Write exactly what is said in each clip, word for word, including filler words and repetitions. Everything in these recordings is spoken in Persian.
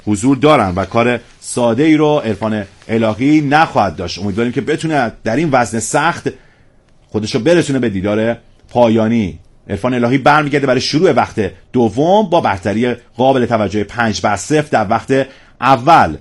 حضور دارن و کار ساده ای رو عرفان الهی نخواهد داشت. امیدواریم که بتونه در این وزن سخت خودشو برسونه به دیدار پایانی. عرفان الهی برمیگرده برای شروع وقت دوم با برتری قابل توجه پنج بر صفر در وقت اول.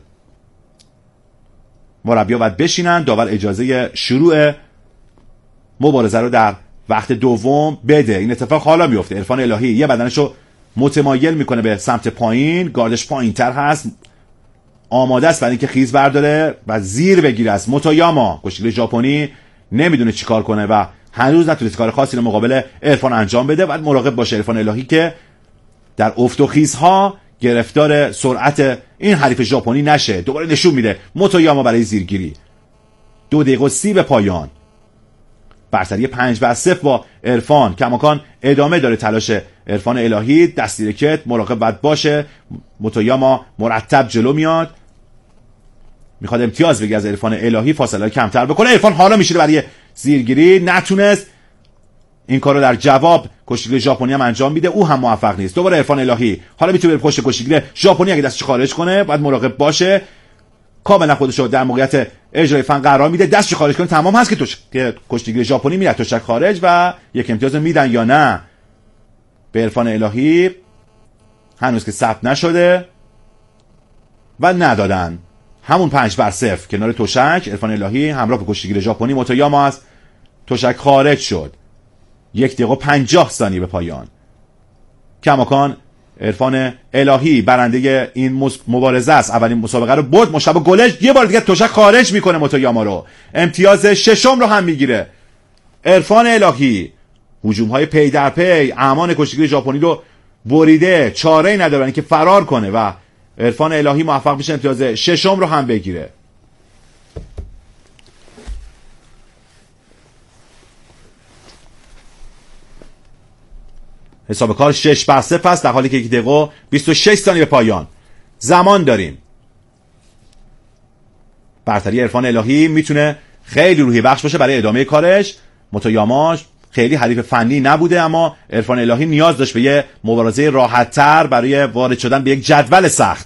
مربی‌ها باید بشینن، داور اجازه شروع مبارزه رو در وقت دوم بده. این اتفاق حالا میفته. عرفان الهی یه بدنشو متمایل میکنه به سمت پایین، گاردش پایینتر هست، آماده است برای اینکه خیز برداره و زیر بگیره. از موتویاما کشتیگیر ژاپنی نمیدونه چیکار کنه و هنوز نتونست کار خاصی رو مقابل عرفان انجام بده. باید مراقب باشه عرفان الهی که در افت و خیزها گرفتار سرعت این حریف ژاپنی نشه. دوباره نشون میده موتویاما برای زیرگیری. دو دقیقه و سی به پایان، برتری پنج بر صفر با عرفان. کماکان ادامه داره تلاش عرفان الهی. دستی رکت مراقب باید باشه. موتویاما مرتب جلو میاد، میخواد امتیاز بگیره از عرفان الهی، فاصله کمتر بکنه. عرفان حالا میشه برای زیرگیری، نتونست. این کارو در جواب کشتیگیر ژاپنی هم انجام میده، او هم موفق نیست. دوباره عرفان الهی حالا میتونه بره پشت کشتیگیر ژاپنی، اگه دستش خارج کنه باید مراقب باشه. کاملا خودش رو در موقعیت اجرای فن قرار میده، دستش خارج کنه تمام هست که توش که کشتیگیر ژاپنی میره توشک خارج و یک امتیاز میدن یا نه به عرفان الهی. هنوز که ثبت نشده و ندادن. همون پنج بر صفر کنار توشک. عرفان الهی همراه با کشتیگیر ژاپنی موتویاما از توشک خارج شد. یک دقیقه و پنجاه ثانیه به پایان. کماکان عرفان الهی برنده این مبارزه است. اولین مسابقه رو برد. مشتبه گلج یه بار دیگه توشک خارج میکنه موتویاما رو. امتیاز ششم رو هم میگیره. عرفان الهی هجوم های پی در پی اعمال کشتیگیر ژاپنی رو بریده، چاره‌ای نداره که فرار کنه و عرفان الهی موفق میشه امتیاز ششم رو هم بگیره. حساب کار شش بر صفر است در حالی که یک دقیقه و بیست و شش ثانیه به پایان زمان داریم. برتری عرفان الهی میتونه خیلی روحی بخش باشه برای ادامه کارش. موتویاما خیلی حریف فنی نبوده، اما عرفان الهی نیاز داشت به یه مبارزه راحت‌تر برای وارد شدن به یک جدول سخت.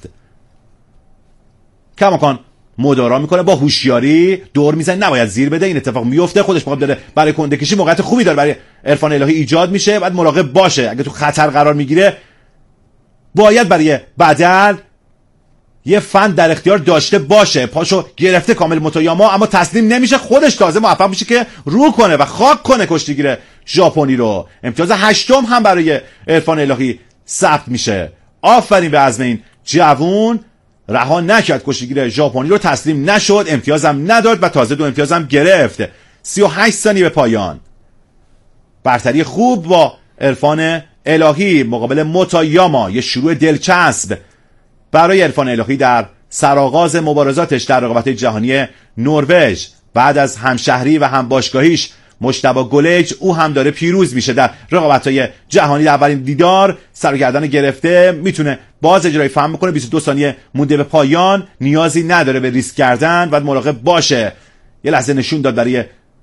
کماکان مدارا میکنه، با هوشیاری دور میزنه، نباید زیر بده. این اتفاق میفته، خودش مقابل داره برای کنده کشی موقعیت خوبی داره برای عرفان الهی ایجاد میشه. بعد مراقب باشه، اگه تو خطر قرار میگیره باید برای بدل یه فن در اختیار داشته باشه. پاشو گرفته کامل موتویاما، اما تسلیم نمیشه. خودش تازه موفق میشه که رو کنه و خاک کنه کشتیگیر ژاپنی رو. امتیاز هشتم هم برای عرفان الهی ثبت میشه. آفرین به عزم این جوون، رها نکرد کشتیگیر ژاپنی رو، تسلیم نشد، امتیازم نداد و تازه دو امتیازم گرفت. سی و هشت ثانیه به پایان. برتری خوب با عرفان الهی مقابل موتویاما. یه شروع دلچسب برای عرفان الهی در سرآغاز مبارزاتش در رقابت‌های جهانی نروژ. بعد از همشهری و هم باشگاهیش مجتبی گلج، او هم داره پیروز میشه در رقابت‌های جهانی. در اولین دیدار سر و گردن گرفته، میتونه باز اجرای فهم بکنه. بیست و دو ثانیه مونده به پایان، نیازی نداره به ریسک کردن، باید مراقب باشه. یه لحظه نشون داد برای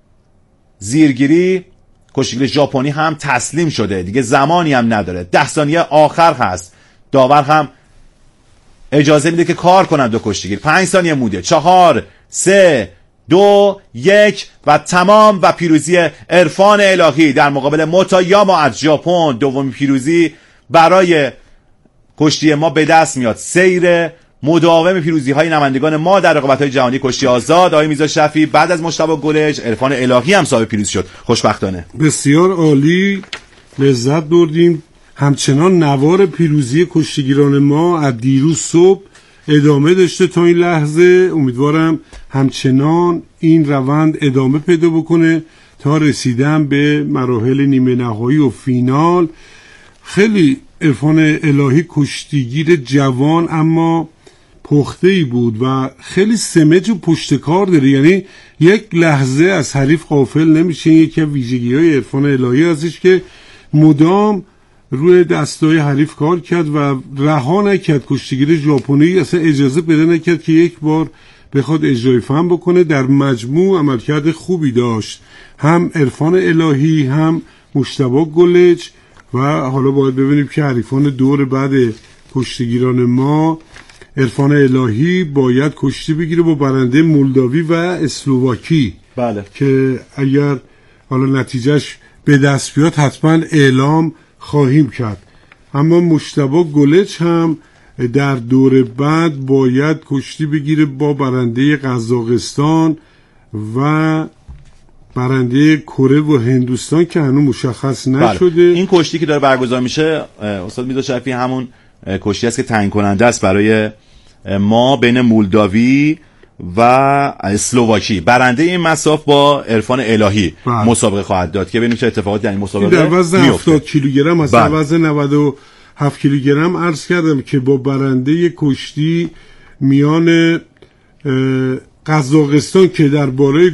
زیرگیری. کشتیگیر ژاپنی هم تسلیم شده، دیگه زمانی هم نداره. ده ثانیه آخر هست. داور هم اجازه میده که کار کنن دو کشتیگیر. پنج ثانیه مونده. چهار، سه، دو، یک و تمام. و پیروزی عرفان الهی در مقابل موتویاما از ژاپن. دومین پیروزی برای کشتی ما به دست میاد. سیر مداوم پیروزی های نمایندگان ما در رقابت های جهانی کشتی آزاد. آقای میرزا شفیع بعد از مجتبی گلج، عرفان الهی هم صاحب پیروزی شد خوشبختانه. بسیار عالی، لذت بردیم. همچنان نوار پیروزی کشتیگیران ما از دیروز صبح ادامه داشته تا این لحظه. امیدوارم همچنان این روند ادامه پیدا بکنه تا رسیدن به مراحل نیمه نهایی و فینال. خیلی عرفان الهی کشتیگیر جوان اما پخته‌ای بود و خیلی سمج و پشتکار داره، یعنی یک لحظه از حریف غافل نمیشه. یکی از ویژگی‌های عرفان الهی ازش که مدام روی دستای حریف کار کرد و رها نکرد. کشتیگیر ژاپنی اصلا اجازه بده نکرد که یک بار بخواد اجرای فهم بکنه. در مجموع عملکرد خوبی داشت، هم عرفان الهی هم مجتبی گلج. و حالا باید ببینیم که حریفان دور بعد کشتیگیران ما عرفان الهی باید کشتی بگیره با برنده مولداوی و اسلوواکی. بله. که اگر حالا نتیجهش به دست بیاد حتما اعلام خواهیم کرد. اما مجتبی گلچ هم در دور بعد باید کشتی بگیره با برنده قزاقستان و برنده کره و هندوستان که هنوز مشخص نشده. بله. این کشتی که داره برگزار میشه استاد میرزا شریفی همون کشتی است که تعیین کننده است برای ما بین مولداوی و اسلوواکی. برنده این مساف با عرفان الهی بله. مسابقه خواهد داد که ببینیم چه اتفاقاتی در این مسابقه در وزن هفتاد کیلوگرم از بله. وزن نود و هفت کیلوگرم عرض کردم که با برنده کشتی میان قزاقستان که در بالای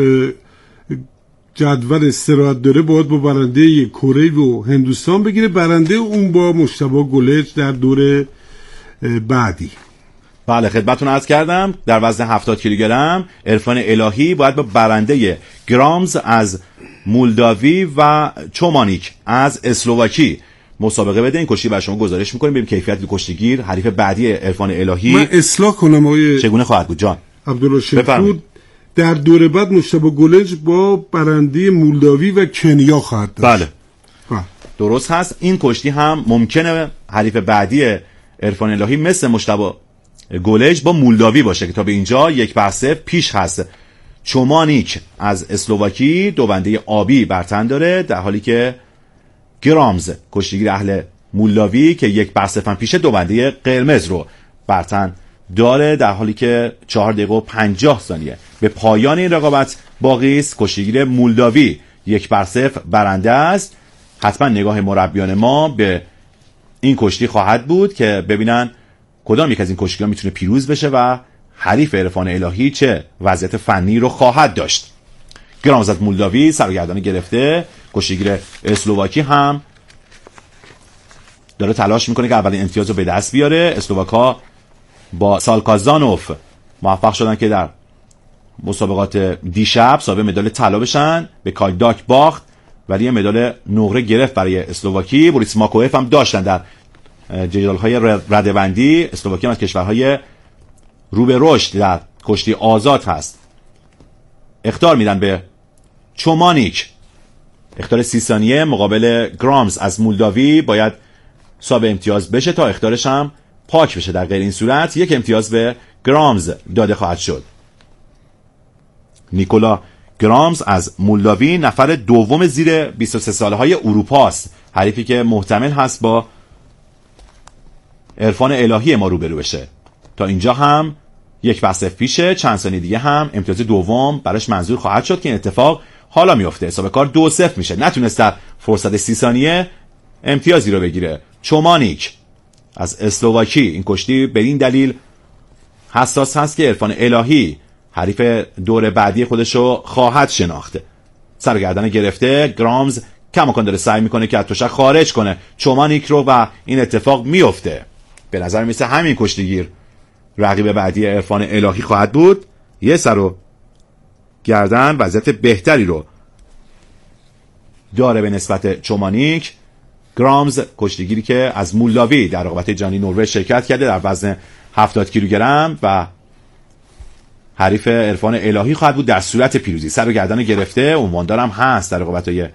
جدول استراحت داره باید با برنده کره و هندوستان بگیره. برنده اون با مجتبی گلچ در دور بعدی. بله خدمتتون عرض کردم در وزن هفتاد کیلوگرم عرفان الهی باید با برنده گرامز از مولداوی و چومانیک از اسلوواکی مسابقه بده. این کشتی برای شما گزارش می‌کنیم ببینیم کیفیت کشتیگیر حریف بعدی عرفان الهی. من اصلاح کنم آقای چگونه خواهد بود جان عبدالرشید. در دور بعد مجتبی گلچ با برنده مولداوی و کنیا خواهد داشت. بله ها. درست هست. این کشتی هم ممکنه حریف بعدی عرفان الهی مثل مجتبی گلچ با مولداوی باشه که تا به اینجا یک بر صفر پیش هست. چومانیک از اسلوواکی دوبنده آبی بر تن داره در حالی که گرامز کشتیگیر اهل مولداوی که یک بر صفر پیشه دوبنده قرمز رو بر تن داره در حالی که چهار دقیقه و پنجاه ثانیه به پایان این رقابت باقی است. کشتیگیر مولداوی یک بر صفر برنده است. حتما نگاه مربیان ما به این کشتی خواهد بود که ببینن کدام یک از این کشتی‌ها میتونه پیروز بشه و حریف عرفان الهی چه وضعیت فنی رو خواهد داشت. گرامز از مولداوی سر و گردن گرفته. کشتیگیر اسلوواکی هم داره تلاش میکنه که اولین امتیاز رو به دست بیاره. اسلوواکا با سالکازانوف موفق شدن که در مسابقات دیشب صاحب مدال طلا بشن. به کالداک باخت ولی مدال نقره گرفت برای اسلوواکی. بوریس ماکوف هم داشتن در جدال‌های رده‌بندی. اسلوواکی هم از کشورهای رو به رشد در کشتی آزاد هست. اخطار میدن به چومانیک. اخطار سی ثانیه مقابل گرامز از مولداوی باید صاحب امتیاز بشه تا اخطارش هم پاک بشه. در غیر این صورت یک امتیاز به گرامز داده خواهد شد. نیکولا گرامز از مولداوی نفر دوم زیر بیست و سه ساله های اروپا است. حریفی که محتمل هست با عرفان الهی ما روبرو بشه. تا اینجا هم یک بر صفر پیشه. چند ثانیه دیگه هم امتیاز دوم براش منظور خواهد شد که این اتفاق حالا میفته. حساب کار دو صفر میشه. نتونست در فرصت سی ثانیه امتیازی رو بگیره. چومانیک از اسلوواکی این کشتی به این دلیل حساس هست که عرفان الهی حریف دور بعدی خودشو خواهد شناخته. سر گردن گرفته. گرامز کماکان داره سعی میکنه که از تشک خارج کنه چومانیک رو و این اتفاق میفته. به نظر میسه همین کشتیگیر رقیب بعدی عرفان الهی خواهد بود. یه سر و گردن وضعیت بهتری رو داره به نسبت چومانیک. گرامز کشتیگیری که از مولداوی در رقابت جهانی نروژ شرکت کرده در وزن هفتاد کیلوگرم و حریف عرفان الهی خواهد بود در صورت پیروزی. سر و گردن گرفته. عنواندارم هست در رقابت‌های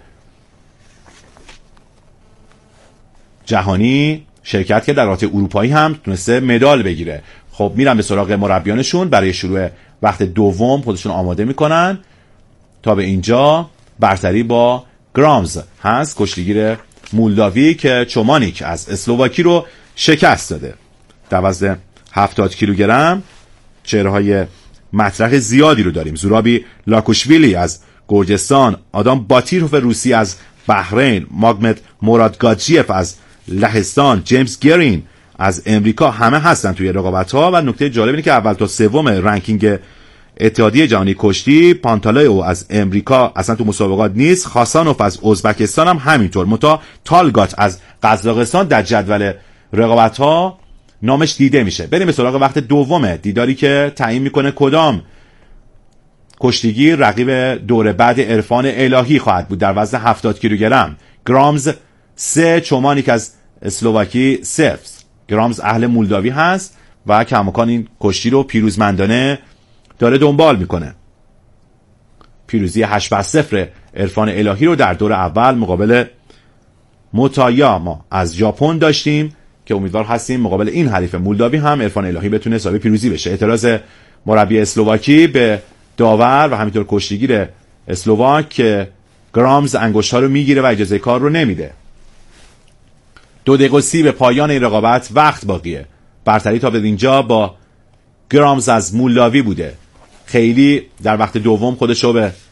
جهانی شرکت که در رقابت اروپایی هم تونسته مدال بگیره. خب میرن به سراغ مربیانشون برای شروع وقت دوم خودشون آماده میکنن. تا به اینجا برتری با گرامز هست کشتیگیر مولداوی که چومانیک از اسلوواکی رو شکست داده. در وزن هفتاد کیلوگرم چهره‌های مطرح زیادی رو داریم. زورابی لاکوشویلی از گرجستان، آدام باتیروف روسی از بحرین، ماگمد مرادگاجیف از لهستان، جیمز گرین از امریکا همه هستن توی رقابت‌ها. و نکته جالب اینه که اول تا سوم رنکینگ اتحادیه جهانی کشتی پانتالایو از امریکا اصلا تو مسابقات نیست. خاسانوف از ازبکستان هم همینطور. متا تالگات از قزاقستان در جدول رقابت‌ها نامش دیده میشه. بریم به سراغ وقت دوم دیداری که تعیین میکنه کدام کشتیگیر رقیب دور بعد عرفان الهی خواهد بود. در وزن هفتاد کیلوگرم گرامز سه، چومانیک از اسلوواکی صفر. گرامز اهل مولداوی هست و کماکان این کشتی رو پیروزمندانه داره دنبال میکنه. پیروزی هشت بر صفر عرفان الهی رو در دور اول مقابل موتایا ما از ژاپن داشتیم که امیدوار هستیم مقابل این حریف مولداوی هم عرفان الهی بتونه حسابی پیروزی بشه. اعتراض مربی اسلواکی به داور و همینطور کشتیگیر اسلواک که گرامز انگشت‌ها رو میگیره و اجازه کار رو نمیده. دو دقیقه و سی به پایان این رقابت وقت باقیه. برتری تا به اینجا با گرامز از مولداوی بوده. خیلی در وقت دوم خودش رو به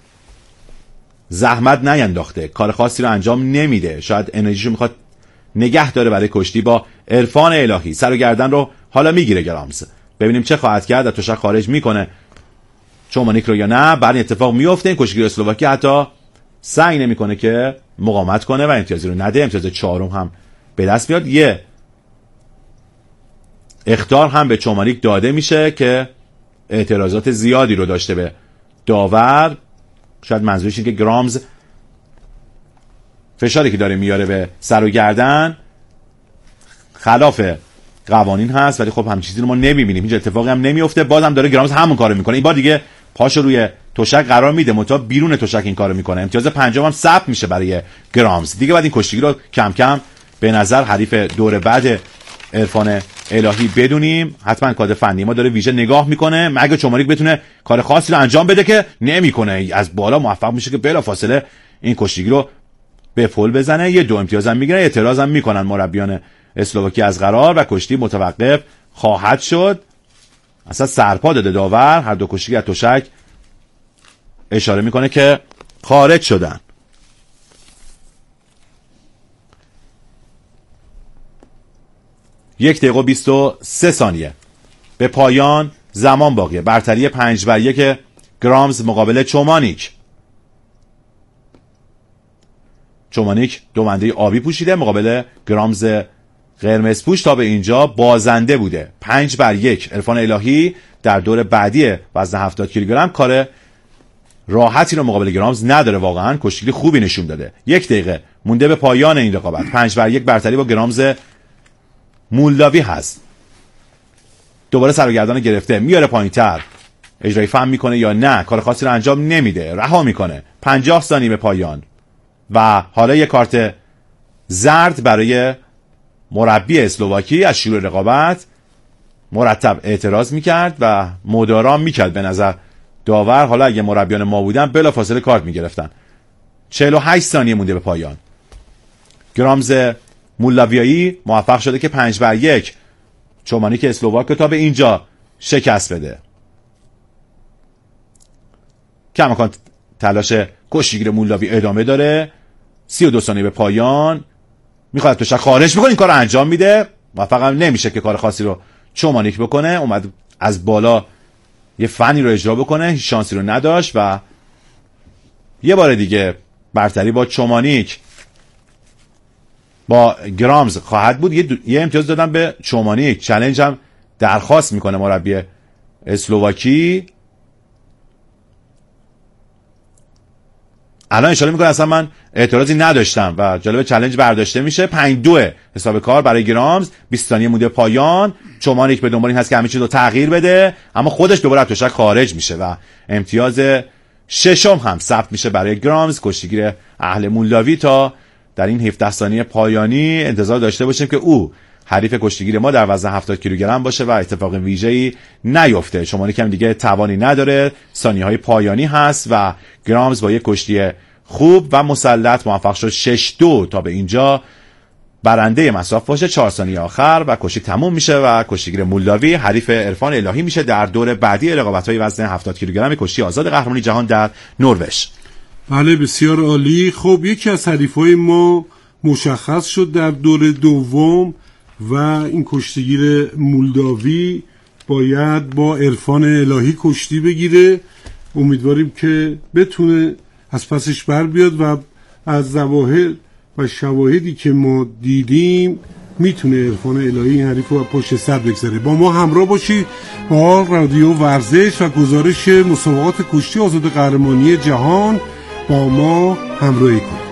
زحمت نینداخته، کار خاصی رو انجام نمیده، شاید انرژیشو میخواد نگه داره برای کشتی با عرفان الهی. سر و گردن رو حالا میگیره گرامز، ببینیم چه خواهد کرد. از تشک خارج میکنه چومانیک رو یا نه. بعد اتفاق میفته، این کشتیگیر اسلواکی حتی سعی نمیکنه که مقاومت کنه و امتیازی رو نده. امتیاز چهارم هم به دست میاد. یه اخطار هم به چومانیک داده میشه که اعتراضات زیادی رو داشته به داور. شاید منظورش اینه که گرامز فشاری که داره میاره به سر و گردن خلاف قوانین هست، ولی خب همین چیزی رو ما نمیبینیم، هیچ اتفاقی هم نمیفته. بازم داره گرامز همون کارو میکنه. این بار دیگه پاشو روی تشک قرار میده، متا بیرون تشک این کارو میکنه. امتیاز پنجم هم ثبت میشه برای گرامز. دیگه بعد این کشتیگیر رو کم کم به نظر حریف دور بعد عرفان الهی بدونیم. حتما کاد فنی ما داره ویژه نگاه میکنه، مگه چومانیک بتونه کار خاصی رو انجام بده که نمیکنه. از بالا موفق میشه که بلافاصله این کشتیگیر رو به پل بزنه. یه دو امتیاز هم میگیره. اعتراض هم میکنن مربیان اسلواکی از قرار و کشتی متوقف خواهد شد. اصلا سرپا داده داور. هر دو کشتیگیر از تشک اشاره میکنه که خارج شدن. یک دقیقه و بیست و سه ثانیه به پایان زمان باقیه. برتری پنج بر یک گرامز مقابل چومانیک. چومانیک دومنده آبی پوشیده مقابل گرامز قرمز پوش. تا به اینجا بازنده بوده. پنج بر یک عرفان الهی در دور بعدی وزن هفتاد کیلوگرم کار راحتی رو مقابل گرامز نداره. واقعا کشتیگیر خوبی نشون داده. یک دقیقه مونده به پایان این رقابت. پنج بر یک برتری با گرامز مولداوی هست. دوباره سر و گردن گرفته، میاره پایینتر. اجرای فهم میکنه یا نه؟ کار خاصی رو انجام نمیده، رها میکنه. پنجاه ثانیه به پایان و حالا یک کارت زرد برای مربی اسلواکی. از شروع رقابت مرتب اعتراض میکرد و مدارا میکرد به نظر داور. حالا اگه مربیان ما بودن بلافاصله کارت میگرفتن. چهل و هشت ثانیه مونده به پایان. گرامز مولداویایی موفق شده که پنج بر یک چومانیک اسلواک تا به اینجا شکست بده. کماکان تلاش کشتیگیر مولداوی ادامه داره. سی و دو ثانیه به پایان. میخواد تشک خارج بکنه، این کار رو انجام میده. موفق هم نمیشه که کار خاصی رو چومانیک بکنه. اومد از بالا یه فنی رو اجرا بکنه، هیچ شانسی رو نداشت و یه بار دیگه برتری با چومانیک با گرامز خواهد بود. یه, یه امتیاز دادن به چومانیک. چالش هم درخواست میکنه مربی اسلواکی. الان اشاره میکنه اصلا من اعتراضی نداشتم و جالب چالش برداشته میشه. پنج دو حساب کار برای گرامز. بیست ثانیه مونده پایان. چومانیک به دنبال این هست که همه چیز رو تغییر بده، اما خودش دوباره از تشک خارج میشه و امتیاز ششم هم ثبت میشه برای گرامز، کشتیگیر اهل مولداوی. تا در این هفده ثانیه پایانی انتظار داشته باشیم که او حریف کشتیگیر ما در وزن هفتاد کیلوگرم باشه و اتفاق ویژه‌ای نیفته. چومانیک هم دیگه توانی نداره. ثانیه‌های پایانی هست و گرامز با یک کشتی خوب و مسلط موفق شد شش دو تا به اینجا برنده مساف باشه. چهار ثانیه آخر و کشتی تموم میشه و کشتیگیر مولداوی حریف عرفان الهی میشه در دور بعدی رقابت‌های وزن هفتاد کیلوگرم کشتی آزاد قهرمانی جهان در نروژ. بله بسیار عالی. خب یکی از حریفای ما مشخص شد در دور دوم و این کشتیگیر مولداوی باید با عرفان الهی کشتی بگیره. امیدواریم که بتونه از پسش بر بیاد و از ظواهر و شواهدی که ما دیدیم میتونه عرفان الهی این حریف رو پشت سر بگذاره. با ما همراه باشید با رادیو ورزش و گزارش مسابقات کشتی آزاد قهرمانی جهان. با ما همراهی کنید.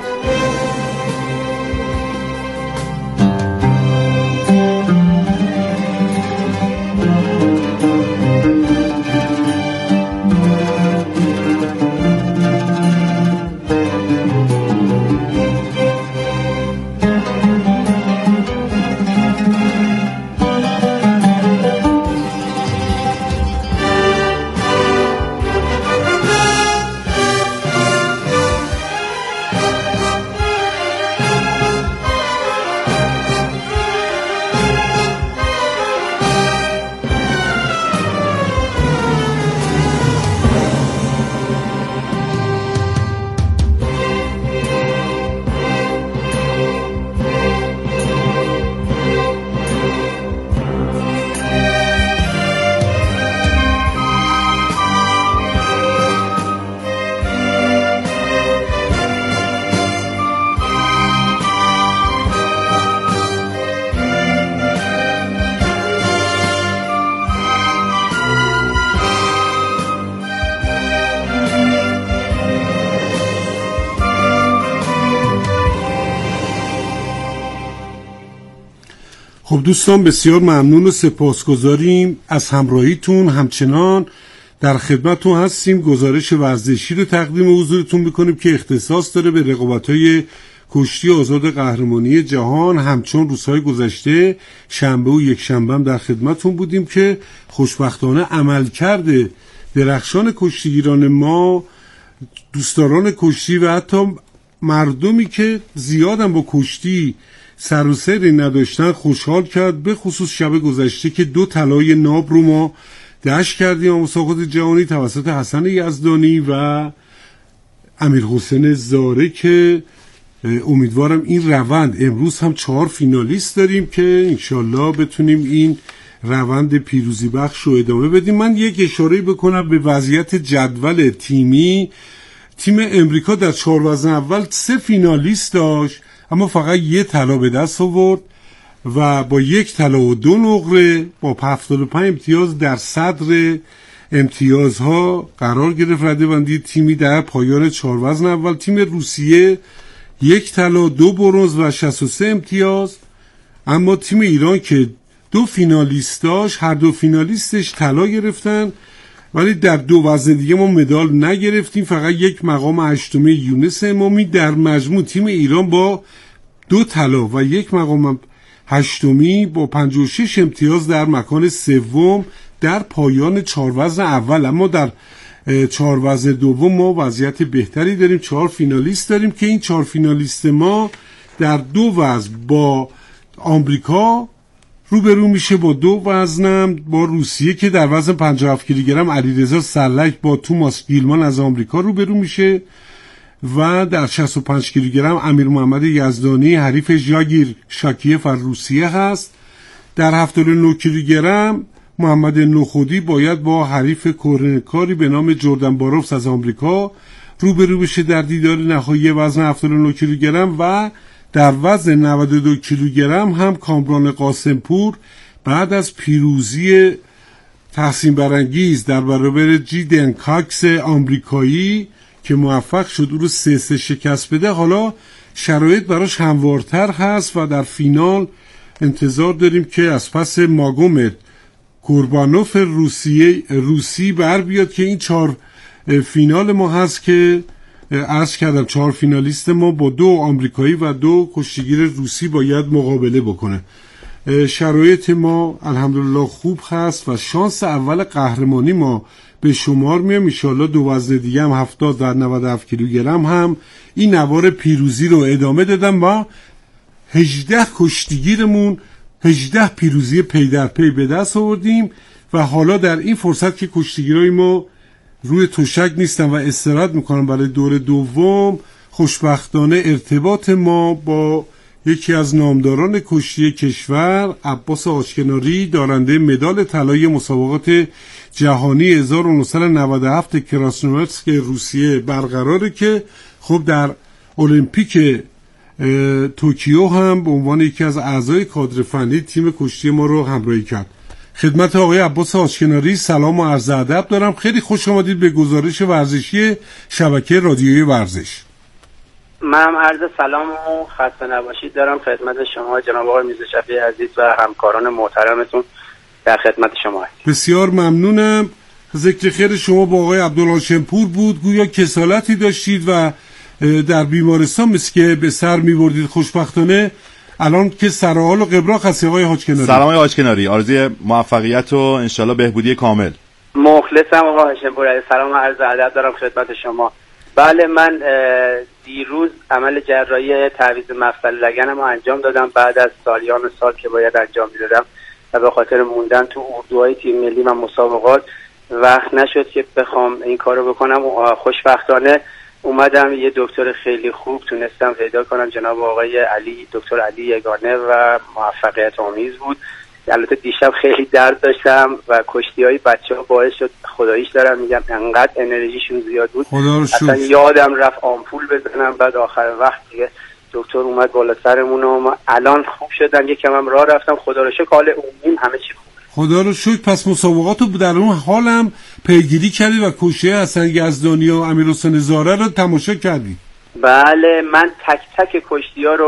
خب دوستان بسیار ممنون و سپاسگزاریم از همراهیتون. همچنان در خدمتتون هستیم. گزارش ورزشی رو تقدیم حضورتون میکنیم که اختصاص داره به رقابت‌های کشتی آزاد قهرمانی جهان. همچون روزهای گذشته شنبه و یک شنبه هم در خدمتتون بودیم که خوشبختانه عملکرد درخشان کشتیگیران ما، دوستداران کشتی و حتی مردمی که زیادم با کشتی سر و سری نداشتن خوشحال کرد. به خصوص شب گذشته که دو طلای ناب رو ما دشت کردیم مسابقات جهانی توسط حسن یزدانی و امیر حسین زاره که امیدوارم این روند، امروز هم چهار فینالیست داریم که انشالله بتونیم این روند پیروزی بخش رو ادامه بدیم. من یک اشاره بکنم به وضعیت جدول تیمی. تیم امریکا در چهار وزن اول سه فینالیست داشت اما فقط یه طلا به دست آورد و با یک طلا و دو نقره با هفتاد و پنج امتیاز در صدر امتیازها قرار گرفت. رده‌بندی تیمی در پایان چهار وزن اول، تیم روسیه یک طلا دو برنز و شصت و سه امتیاز، اما تیم ایران که دو فینالیست داشت هر دو فینالیستش طلا گرفتن، ولی در دو وزن دیگه ما مدال نگرفتیم، فقط یک مقام هشتمی یونس امامی. در مجموع تیم ایران با دو طلا و یک مقام هشتمی با پنجاه و شش امتیاز در مکان سوم در پایان چهار وزن اول. اما در چهار وزن دوم ما وضعیت بهتری داریم، چهار فینالیست داریم که این چهار فینالیست ما در دو وزن با آمریکا روبرو میشه، با دو وزنم با روسیه که در وزن پنجاه و هفت کیلوگرم علیرضا سلک با توماس گیلمان از آمریکا روبرو میشه و در شصت و پنج کیلوگرم امیر محمد یزدانی حریف ژاگیر شاکیف از روسیه هست. در هفتاد و نه کیلوگرم محمد نخودی باید با حریف کورنکاری به نام جردن باروفس از آمریکا روبرو بشه در دیدار نهایی وزن هفتاد و نه کیلوگرم و در وزن نود و دو کیلوگرم هم کامران قاسمپور بعد از پیروزی تحسین برانگیز در برابر جیدن کاکس آمریکایی که موفق شد او رو سه سه شکست بده، حالا شرایط براش هموارتر هست و در فینال انتظار داریم که از پس ماگومد کوربانوف روسیه روسی بر بیاد که این چهار فینال ما هست که عرض کردم چهار فینالیست ما با دو آمریکایی و دو کشتیگیر روسی باید مقابله بکنه. شرایط ما الحمدلله خوب هست و شانس اول قهرمانی ما به شمار میام. ان شاءالله دو وزن دیگه هم هفتاد و نود و هفت کیلوگرم هم این نوار پیروزی رو ادامه دادم و هجده کشتیگیرمون هجده پیروزی پی در پی به دست آوردیم و حالا در این فرصت که کشتیگیرای ما روی تشک نیستن و استراحت میکنن برای دور دوم، خوشبختانه ارتباط ما با یکی از نامداران کشتی کشور عباس آشکناری دارنده مدال طلایی مسابقات جهانی هزار و نهصد و نود و هفت کراسنویارسک روسیه برقراره که خب در المپیک توکیو هم به عنوان یکی از اعضای کادر فنی تیم کشتی ما رو همراهی کرد. خدمت آقای عباس آشکناری سلام و عرض ادب دارم. خیلی خوش آمدید به گزارش ورزشی شبکه رادیویی ورزش. منم عرض سلام و خسته نباشید دارم خدمت شما جناب آقای میرزاشفیع عزیز و همکاران محترمتون در خدمت شما. بسیار ممنونم. ذکر خیر شما با آقای عبدالهاشمپور بود، گویا کسالتی داشتید و در بیمارستان مثل که به سر می‌بردید. خوشبختانه الان که سرحال و قبراق هستی آقای حاجکناری. سلام آقای حاجکناری، آرزوی موفقیت و انشالله بهبودی کامل. مخلصم آقای حاجکنپور، سلام و عرض ادب دارم خدمت شما. بله من دیروز عمل جراحی تعویض مفصل لگنم رو انجام دادم بعد از سالیان سال که باید انجام میدادم و به خاطر موندن تو اردوهای تیم ملی و مسابقات وقت نشد که بخوام این کارو بکنم و خوشبختانه اومدم یه دکتر خیلی خوب تونستم پیدا کنم، جناب آقای علی دکتر علی یگانه و موفقیت آمیز بود. البته دیشب خیلی درد داشتم و کشتی‌های بچه‌ها باعث شد خداییش دارم میگم انقدر انرژیشون زیاد بود اصلا یادم رفت آمپول بزنم. بعد آخر وقت دیگه دکتر اومد بالا سرمون و الان خوب شدم، یکم هم راه رفتم خدا رو شکر، حال عمومیم همه چی خوب. خدا رو شکر. پس مسابقاتو در اون حالم پیگیری کردی و کشتی حسن یزدانی و امیر حسین زاره رو تماشا کردی؟ بله من تک تک کشتی‌ها رو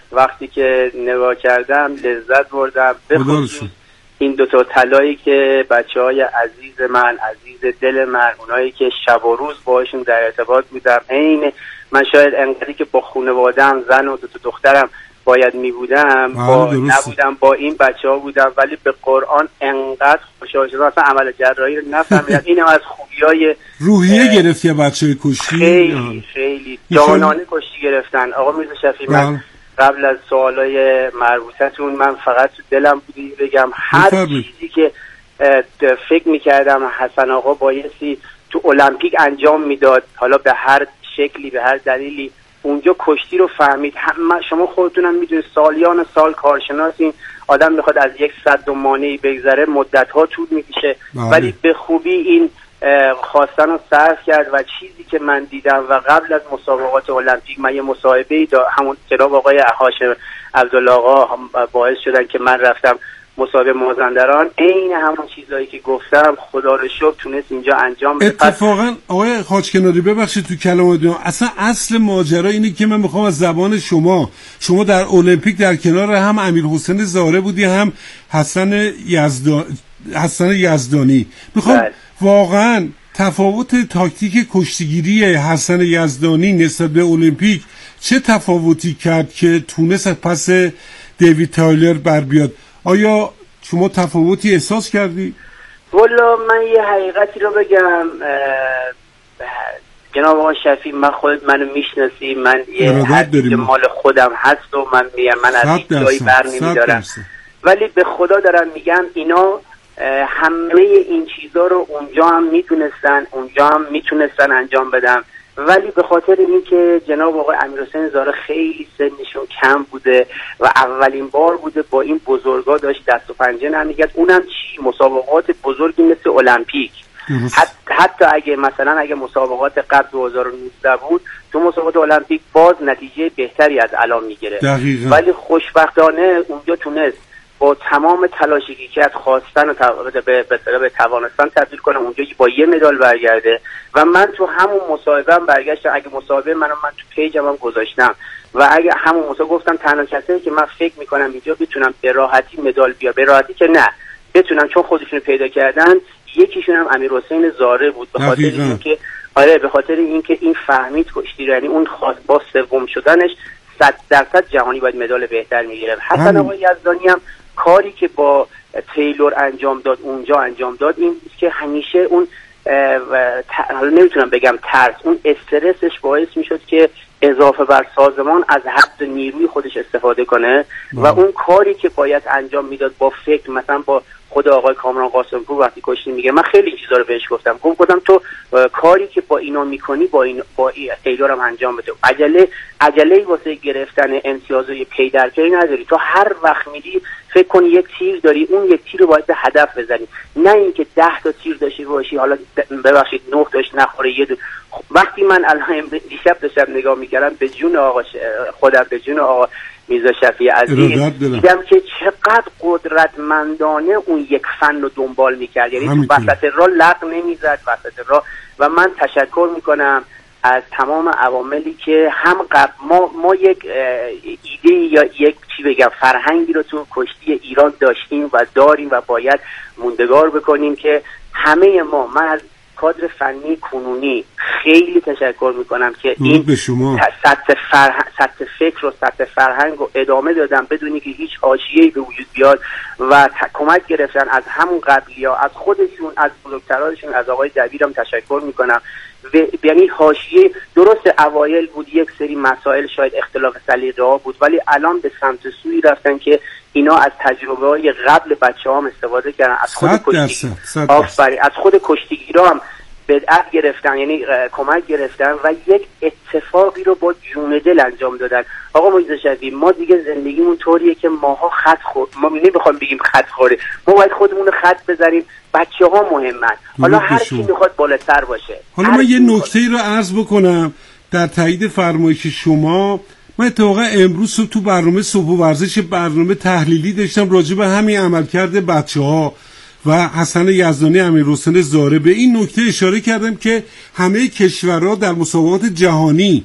وقتی که نگاه کردم لذت بردم، به خصوص این دوتا طلایی که بچه های عزیز من، عزیز دل من، اونایی که شب و روز باشون در ارتباط بودم، عین من شاید انقدری که با خانواده‌ام، زن و دوتا دخترم باید می بودم با نبودم، با این بچه ها بودم، ولی به قرآن انقدر خوشحال شدم اصلا عمل جراحی رو نفهمیدم. اینم از خوبیای روحیه گرفتی بچه های کشتی، خیلی خیلی جانانه کشتی گرفتن. آقا میرزا شفیعی، من قبل از سوالای مربوطتون من فقط تو دلم بودی بگم هر چیزی که فکر میکردم حسن آقا بایستی تو المپیک انجام میداد، حالا به هر شکلی به هر دلیلی، اونجا کشتی رو فهمید. هم شما خودتونم میدونید سالیان سال کارشناسین، آدم میخواد از یک صد و مانعی بگذره مدت ها طول میکشه، ولی به خوبی این خواستن رو صرف کرد و چیزی که من دیدم و قبل از مسابقات المپیک من یه مصاحبه‌ای دا همون جناب آقای هاشم عبدالله آقا باعث شدن که من رفتم مسابقه مازندران، عین همون چیزایی که گفتم خدا رو شکر تونست اینجا انجام بده. اتفاقا آقای خاچکناری ببخشید تو کلام دونم، اصلا اصل ماجرا اینه که من میخوام از زبان شما، شما در المپیک در کنار هم امیر حسین زاره بودی هم حسن یزدان حسن یزدانی، میخوام بله. واقعا تفاوت تاکتیک کشتیگیری حسن یزدانی نسبت به المپیک چه تفاوتی کرد که تونست پس دیوید تایلر بر بیاد؟ آیا شما تفاوتی احساس کردی؟ والا من یه حقیقتی رو بگم جناب آقای شفیعی، من خودت منو میشناسی، من یه حدی مال خودم هست و من میگم من از این جایی بر نمیدارم، ولی به خدا دارم میگم اینا همه این چیزا رو اونجا هم میتونستن اونجا هم میتونستن انجام بدم، ولی به خاطر اینکه جناب آقای امیرحسین زاره خیلی سنشون کم بوده و اولین بار بوده با این بزرگا داشت دست و پنجه نرم می‌کرد، اونم چی مسابقات بزرگی مثل المپیک، حتی, حتی اگه مثلا اگه مسابقات قبل دو هزار و نوزده بود تو مسابقات المپیک باز نتیجه بهتری از الان میگیره، ولی خوشبختانه اونجا تونست با تمام تلاشی که کرد خواستن و به به به توانستن تبدیل کنم اونجا با یه مدال برگرده. و من تو همون مصاحبه هم برگشتم، اگه مصاحبه منو من تو پیجم هم گذاشتم و اگه همون مصاحبه گفتم تنها کسایی که من فکر میکنم اینجا بتونم به راحتی مدال بیار، به راحتی که نه بتونم چون خودشون پیدا کردن، یکیشون هم امیرحسین زاره بود، به خاطر اینکه آره به خاطر اینکه این فهمید کشتی، یعنی اون خواست با سوم شدنش صد درصد جهانی باید مدال بهتر میگیره. حسن آقای یزدانی هم کاری که با تیلور انجام داد اونجا انجام داد این که همیشه اون حالا نمیتونم بگم ترس، اون استرسش باعث میشد که اضافه بر سازمان از حد نیروی خودش استفاده کنه و اون کاری که باید انجام میداد با فکر، مثلا با خود آقای کامران قاسمپور وقتی کشتی میگه من خیلی چیزا رو بهش گفتم گفتم تو کاری که با اینا میکنی با این با تیلور هم انجام بده، عجله عجله واسه گرفتن امتیازهای پی در پی نداری، تو هر وقت میری فکر کنی یک تیر داری، اون یک تیر رو باید به هدف بزنی، نه اینکه ده تا تیر داشتی باشی حالا ببخشید نه تاش نخوره یه دو. وقتی من الان دیشب داشتم نگاه میکردم به جون آقا خودم به جون آقا میرزا شفیعی عزیز دیدم که چقدر قدرتمندانه اون یک فن رو دنبال میکرد، یعنی تو وسط راه لق نمیزد وسط راه. و من تشکر میکنم از تمام عواملی که هم قبل ما ما یک ایده یا یک چی بگم فرهنگی رو تو کشتی ایران داشتیم و داریم و باید موندگار بکنیم که همه ما، من از کادر فنی کنونی خیلی تشکر میکنم که این سطح فرهنگ، سطح فکر و سطح فرهنگ رو ادامه دادن بدونی که هیچ حاشیه‌ای به وجود بیاد و کمک گرفتن از همون قبلی‌ها، از خودشون، از بزرگتراشون، از آقای دبیرم تشکر میکنم. یعنی حاشیه درست اوایل بود یک سری مسائل شاید اختلاف سلیقه ها بود، ولی الان به سمت سوی رفتن که اینا از تجربه های قبل بچه هم استفاده کردن، از خود کشتی آفرین از خود کشتیگیرا هم بدعت گرفتن، یعنی کمک گرفتن و یک اتفاقی رو با جون دل انجام دادن. آقا میرزا شفیعی، ما دیگه زندگیمون طوریه که ماها خط خور ما نمیخوام بگیم خط خوره، ما باید خودمون رو خط بزنیم، بچه ها مهمن، حالا هر کی میخواد بالاتر باشه. حالا من یه نکته ای رو عرض بکنم در تایید فرمایش شما. من اتفاقا امروز تو برنامه صبح و ورزش برنامه تحلیلی داشتم راجع به همین عملکرد بچه ها و حسن یزدانی، امیرحسین زاره. به این نکته اشاره کردم که همه کشورها در مسابقات جهانی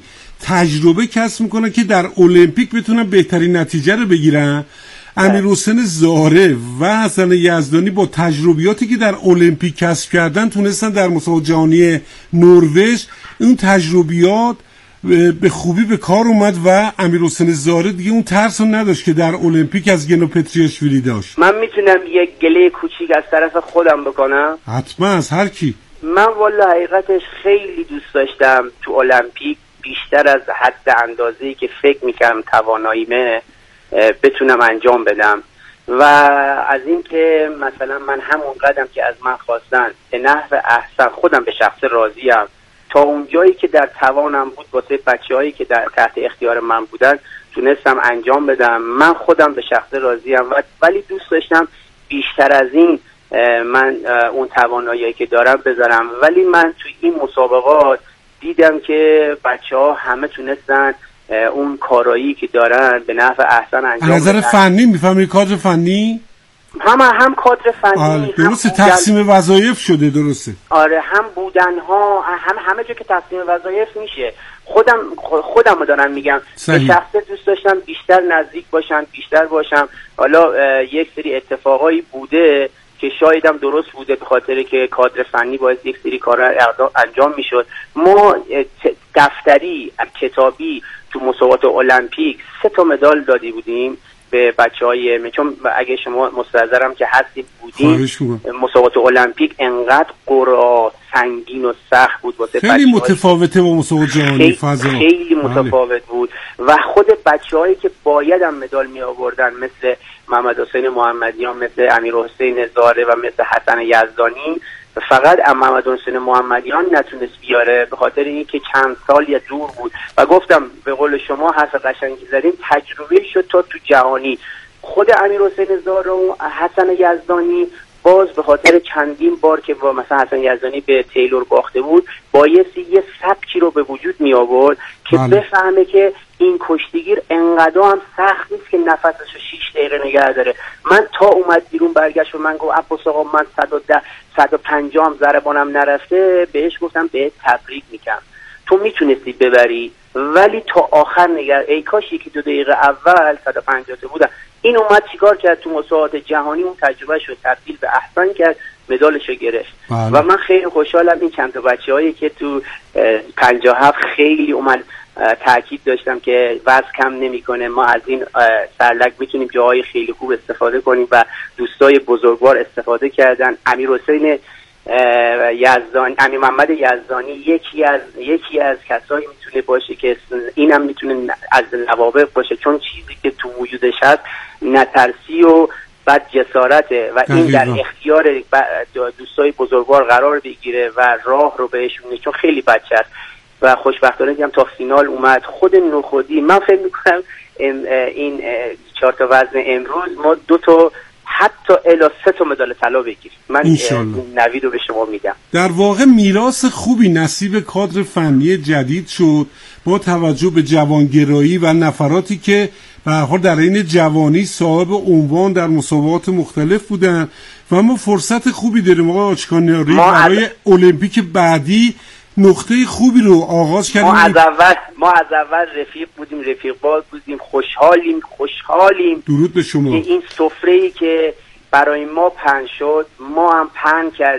تجربه کسب میکنن که در المپیک بتونن بهترین نتیجه رو بگیرن. امیرحسین زاره و حسن یزدانی با تجربیاتی که در المپیک کسب کردن تونستن در مسابقات جهانی نروژ اون تجربیات به خوبی به کار اومد و امیرحسین زاره دیگه اون ترس رو نداشت که در المپیک از گنو پتریاشویلی داشت. من میتونم یک گله کوچیک از طرف خودم بکنم؟ حتما، از هر کی. من والا حقیقتش خیلی دوست داشتم تو المپیک بیشتر از حد اندازه‌ای که فکر میکردم تواناییمه بتونم انجام بدم و از این که مثلا من همون قدم که از من خواستن به نحو احسن خودم به شخص راضیم تا اون جایی که در توانم بود واسه بچه‌هایی که در تحت اختیار من بودن تونستم انجام بدم. من خودم به شخص راضیم ولی دوست داشتم بیشتر از این من اون توانایی که دارم بذارم. ولی من توی این مسابقات دیدم که بچه‌ها همه تونستن اون کارایی که دارن به نحو احسن انجام بدن. از نظر فنی میفهمی کادر فنی؟ هم هم کادر فنی درسته، تقسیم وظایف شده. درسته، آره، هم بودن ها هم همه جا که تقسیم وظایف میشه. خودم خودم رو دارم میگم به شخصه دوست داشتم بیشتر نزدیک باشم، بیشتر باشم. حالا یک سری اتفاقایی بوده که شایدم درست بوده به خاطر که کادر فنی باعث یک سری کارا انجام میشد. ما دفتری کتابی تو مسابقات المپیک سه تا مدال دادی بودیم به بچهای، چون اگه شما مستحضرم که هستی بودیم مسابقات المپیک انقدر قرا سنگین و سخت بود واسه خیلی متفاوته با مسابقات جهانی. فضا خیلی متفاوت بود و خود بچه‌هایی که باید هم مدال می آوردن مثل محمد حسین محمدیان، مثل امیرحسین زاره و مثل حسن یزدانی، فقط محمد حسین محمدیان نتونست بیاره به خاطر اینکه چند سال یا دور بود و گفتم به قول شما حرف قشنگی زدیم تجربه شد تا تو جهانی. خود امیرحسین زاره و حسن یزدانی باز به خاطر چندین بار که با مثلا حسن یزدانی به تیلور باخته بود بایستی یه سبکی رو به وجود می آورد که بله. بفهمه که این کشتیگیر انقدر هم سخت نیست که نفسش رو شیش دقیقه نگه داره. من تا اومد بیرون برگشت و من گفت عباس آقا من صد و ده صد و پنجاه هم ضربانم نرفته، بهش گفتم بهت تبریک میگم، تو میتونستی ببری ولی تا آخر نگه، ای کاش یکی دو دقیقه اول صد و پنجاه بودن. این اومد چیکار کرد تو مسابقات جهانی اون تجربه شو تبدیل به احسن کرد، مدالش رو گرفت. بله. و من خیلی خوشحالم این چند تا بچه‌هایی که تو پنجاه و هفت خیلی اومد تاکید داشتم که وزن کم نمیکنه، ما از این سرلک میتونیم جاهای خیلی خوب استفاده کنیم و دوستای بزرگوار استفاده کردن. امیرحسین یزدانی، امیر محمد یزدانی یکی از یکی از کسایی میتونه باشه که اینم میتونه از نوابغ باشه، چون چیزی که تو وجودش هست نترسی و بعد جسارته و این در اختیار دوستای بزرگوار قرار بگیره و راه رو بهشونه، چون خیلی بچه است و خوشبختانه دیدم تا فینال اومد. خود نخودی من فکر میکنم این چهار تا وزن امروز ما دو تا حتی الی سه تا مدال طلا بگیریم. من نوید رو به شما میدم. در واقع میراث خوبی نصیب کادر فنی جدید شد با توجه به جوانگرایی و نفراتی که به هر حال در این جوانی صاحب عنوان در مسابقات مختلف بودن و ما فرصت خوبی داریم آقای آچکانیاری برای المپیک بعدی نقطه خوبی رو آغاز کردیم. ما از اول ما از اول رفیق بودیم، رفیق باز بودیم، خوشحالیم خوشحالیم درود به شما که این سفره‌ای که برای ما پهن شد ما هم پهن کردیم.